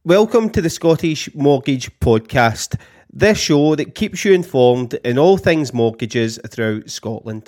Welcome to the Scottish Mortgage Podcast, this show that keeps you informed in all things mortgages throughout Scotland.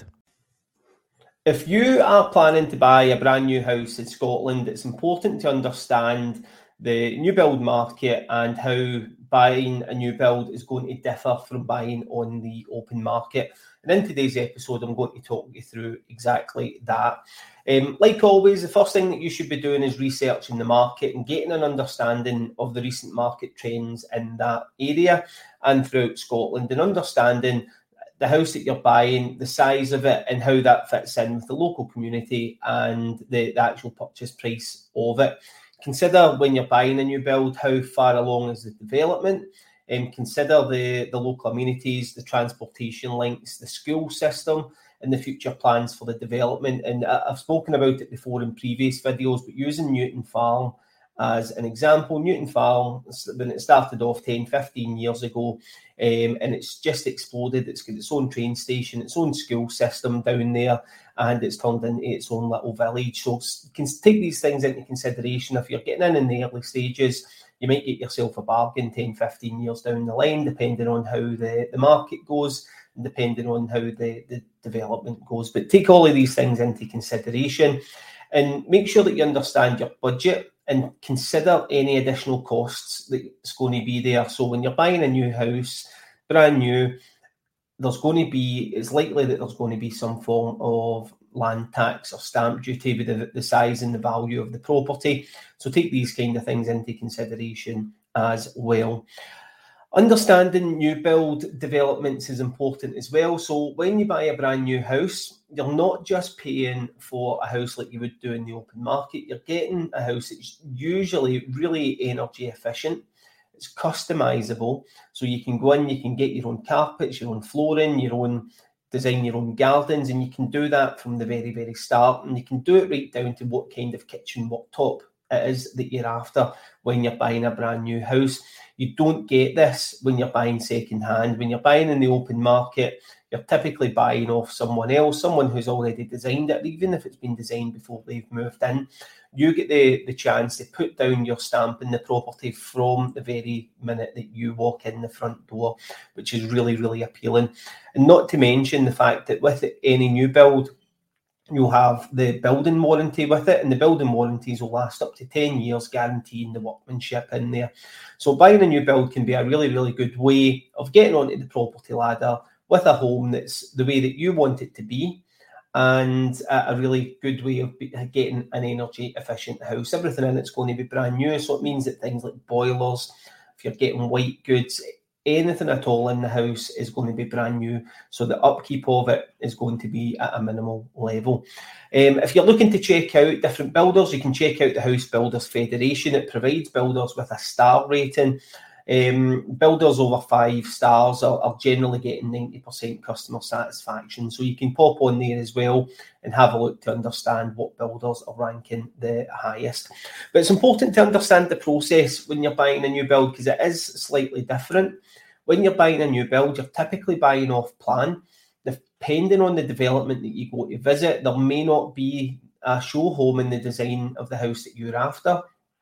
If you are planning to buy a brand new house in Scotland, it's important to understand the new build market and how buying a new build is going to differ from buying on the open market. And in today's episode, I'm going to talk you through exactly that. Like always, the first thing that you should be doing is researching the market and getting an understanding of the recent market trends in that area and throughout Scotland, and understanding the house that you're buying, the size of it, and how that fits in with the local community and the actual purchase price of it. Consider when you're buying a new build, how far along is the development, and consider the local amenities, the transportation links, the school system, and the future plans for the development. And I've spoken about it before in previous videos, but using Newton Farm as an example, Newton Farm, when it started off 10, 15 years ago, and it's just exploded. It's got its own train station, its own school system down there, and it's turned into its own little village. So you can take these things into consideration. If you're getting in the early stages, you might get yourself a bargain 10, 15 years down the line, depending on how the market goes, and depending on how the development goes. But take all of these things into consideration and make sure that you understand your budget and consider any additional costs that's going to be there. So when you're buying a new house, brand new, it's likely that there's going to be some form of land tax or stamp duty with the size and the value of the property. So take these kind of things into consideration as well. Understanding new build developments is important as well. So when you buy a brand new house, you're not just paying for a house like you would do in the open market. You're getting a house that's usually really energy efficient. It's customizable. So you can go in, you can get your own carpets, your own flooring, design your own gardens, and you can do that from the very, very start. And you can do it right down to what kind of kitchen worktop it is that you're after when you're buying a brand new house. You don't get this when you're buying second hand. When you're buying in the open market, you're typically buying off someone else, someone who's already designed it, even if it's been designed before they've moved in. You get the chance to put down your stamp in the property from the very minute that you walk in the front door, which is really, really appealing. And not to mention the fact that with any new build, you'll have the building warranty with it, and the building warranties will last up to 10 years, guaranteeing the workmanship in there. So buying a new build can be a really, really good way of getting onto the property ladder with a home that's the way that you want it to be, and a really good way of getting an energy efficient house. Everything in it's going to be brand new, so it means that things like boilers, if you're getting white goods, anything at all in the house is going to be brand new, so the upkeep of it is going to be at a minimal level. If you're looking to check out different builders, you can check out the House Builders Federation. It provides builders with a star rating. Builders over 5 stars are generally getting 90% customer satisfaction, so you can pop on there as well and have a look to understand what builders are ranking the highest. But it's important to understand the process when you're buying a new build, because it is slightly different. When you're buying a new build, you're typically buying off plan. Depending on the development that you go to visit, there may not be a show home in the design of the house that you're after.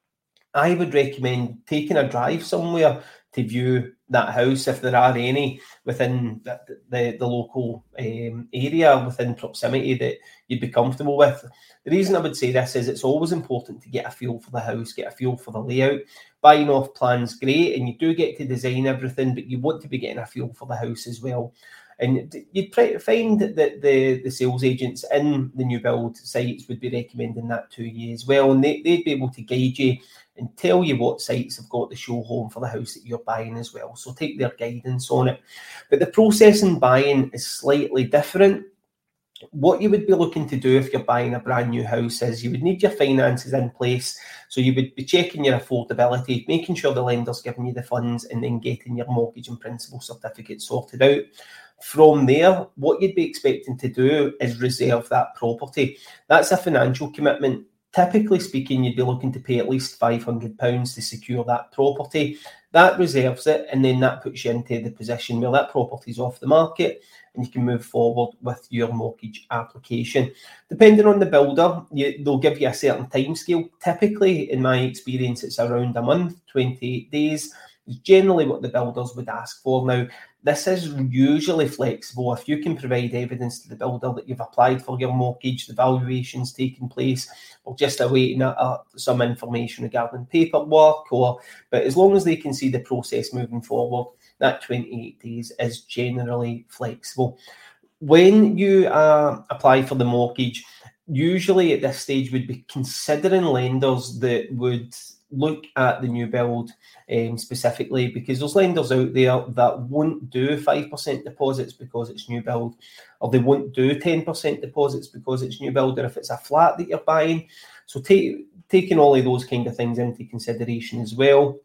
I would recommend taking a drive somewhere to view that house, if there are any within the local area, within proximity that you'd be comfortable with. The reason I would say this is it's always important to get a feel for the house, get a feel for the layout. Buying off plan's great, and you do get to design everything, but you want to be getting a feel for the house as well. And you'd find that the sales agents in the new build sites would be recommending that to you as well, and they'd be able to guide you and tell you what sites have got the show home for the house that you're buying as well. So take their guidance on it. But the process in buying is slightly different. What you would be looking to do if you're buying a brand new house is you would need your finances in place. So you would be checking your affordability, making sure the lender's giving you the funds, and then getting your mortgage and principal certificate sorted out. From there, what you'd be expecting to do is reserve that property. That's a financial commitment. typically speaking, you'd be looking to pay at least £500 to secure that property. That reserves it, and then that puts you into the position where that property's off the market and you can move forward with your mortgage application. Depending on the builder, they'll give you a certain time scale. Typically, in my experience, it's around a month, 28 days. Is generally what the builders would ask for. Now, this is usually flexible. If you can provide evidence to the builder that you've applied for your mortgage, the valuation's taken place, or just awaiting some information regarding paperwork, but as long as they can see the process moving forward, that 28 days is generally flexible. When you apply for the mortgage, usually at this stage we'd be considering lenders that would look at the new build specifically, because there's lenders out there that won't do 5% deposits because it's new build, or they won't do 10% deposits because it's new build, or if it's a flat that you're buying. So taking all of those kind of things into consideration as well.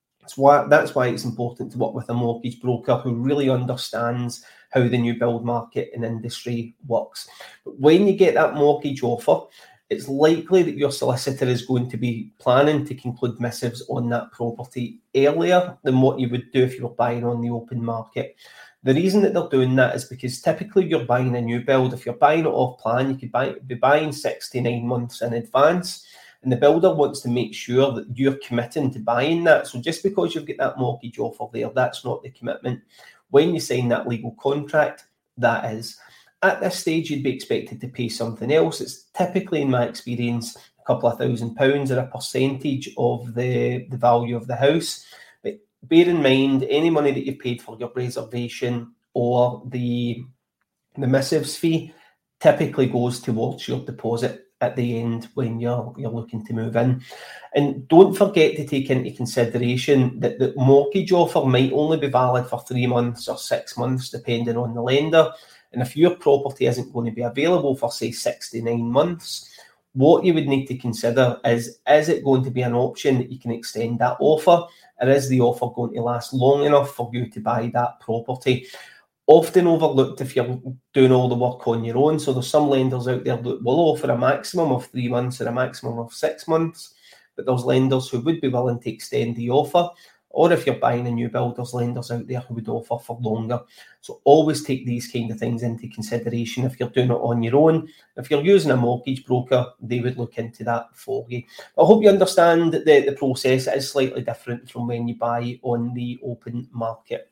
That's why it's important to work with a mortgage broker who really understands how the new build market and industry works. But when you get that mortgage offer, it's likely that your solicitor is going to be planning to conclude missives on that property earlier than what you would do if you were buying on the open market. The reason that they're doing that is because typically you're buying a new build. If you're buying it off plan, you could be buying 6 to 9 months in advance. And the builder wants to make sure that you're committing to buying that. So just because you've got that mortgage offer there, that's not the commitment. When you sign that legal contract, that is. At this stage, you'd be expected to pay something else. It's typically, in my experience, a couple of £1,000 or a percentage of the value of the house. But bear in mind, any money that you've paid for your reservation or the missives fee typically goes towards your deposit at the end when you're looking to move in. And don't forget to take into consideration that the mortgage offer might only be valid for 3 months or 6 months, depending on the lender. And if your property isn't going to be available for, say, 6 to 9 months, what you would need to consider is it going to be an option that you can extend that offer? Or is the offer going to last long enough for you to buy that property? Often overlooked if you're doing all the work on your own. So there's some lenders out there that will offer a maximum of 3 months or a maximum of 6 months, but there's lenders who would be willing to extend the offer. Or if you're buying a new build, there's lenders out there who would offer for longer. So always take these kind of things into consideration if you're doing it on your own. If you're using a mortgage broker, they would look into that for you. I hope you understand that the process is slightly different from when you buy on the open market.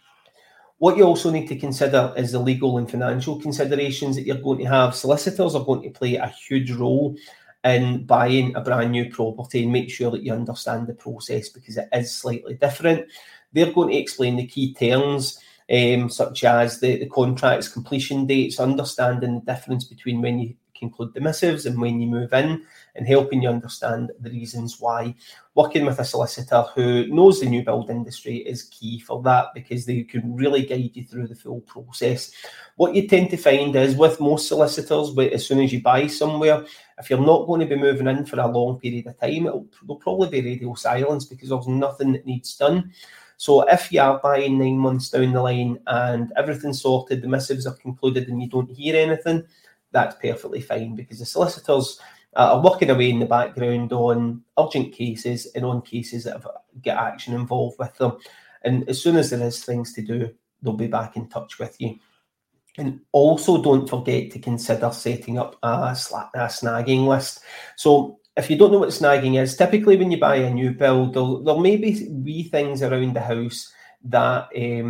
What you also need to consider is the legal and financial considerations that you're going to have. Solicitors are going to play a huge role in buying a brand new property, and make sure that you understand the process because it is slightly different. They're going to explain the key terms, such as the contract's completion dates, understanding the difference between when you conclude the missives and when you move in, and helping you understand the reasons why. Working with a solicitor who knows the new build industry is key for that, because they can really guide you through the full process. What you tend to find is with most solicitors, as soon as you buy somewhere, if you're not going to be moving in for a long period of time, there'll probably be radio silence because there's nothing that needs done. So if you are buying 9 months down the line and everything's sorted, the missives are concluded and you don't hear anything, that's perfectly fine, because the solicitors are working away in the background on urgent cases and on cases that have got action involved with them. And as soon as there is things to do, they'll be back in touch with you. And also don't forget to consider setting up a snagging list. So if you don't know what snagging is, typically when you buy a new build, there may be wee things around the house that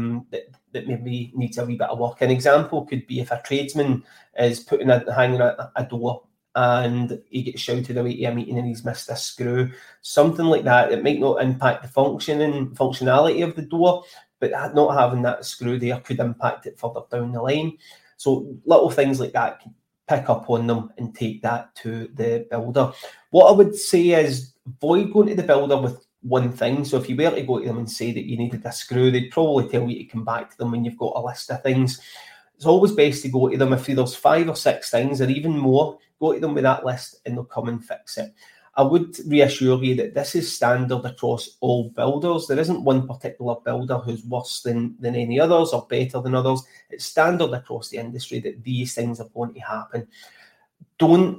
maybe needs a wee bit of work. An example could be if a tradesman is hanging a door and he gets shouted away to a meeting and he's missed a screw, something like that. It might not impact the functionality of the door, but not having that screw there could impact it further down the line. So little things like that, pick up on them and take that to the builder. What I would say is avoid going to the builder with one thing. So if you were to go to them and say that you needed a screw, they'd probably tell you to come back to them when you've got a list of things. It's always best to go to them if there's 5 or 6 things or even more, go to them with that list and they'll come and fix it. I would reassure you that this is standard across all builders. There isn't one particular builder who's worse than any others or better than others. It's standard across the industry that these things are going to happen. Don't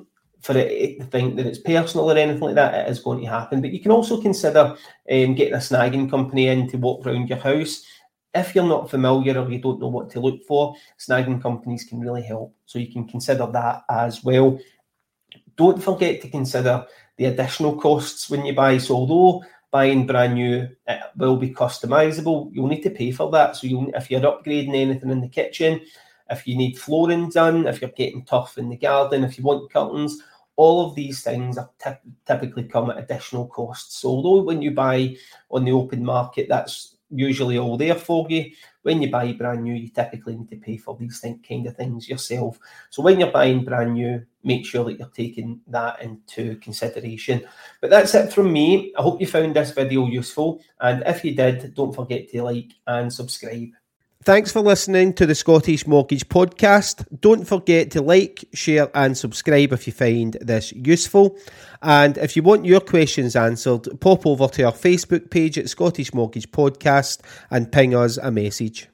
for it to think that it's personal or anything like that. It is going to happen. But you can also consider getting a snagging company in to walk around your house. If you're not familiar or you don't know what to look for, snagging companies can really help. So you can consider that as well. Don't forget to consider the additional costs when you buy. So although buying brand new, it will be customizable, you'll need to pay for that. So if you're upgrading anything in the kitchen, if you need flooring done, if you're getting turf in the garden, if you want curtains, all of these things are typically come at additional costs. So although when you buy on the open market, that's usually all there for you, when you buy brand new, you typically need to pay for these kind of things yourself. So when you're buying brand new, make sure that you're taking that into consideration. But that's it from me. I hope you found this video useful. And if you did, don't forget to like and subscribe. Thanks for listening to the Scottish Mortgage Podcast. Don't forget to like, share and subscribe if you find this useful. And if you want your questions answered, pop over to our Facebook page at Scottish Mortgage Podcast and ping us a message.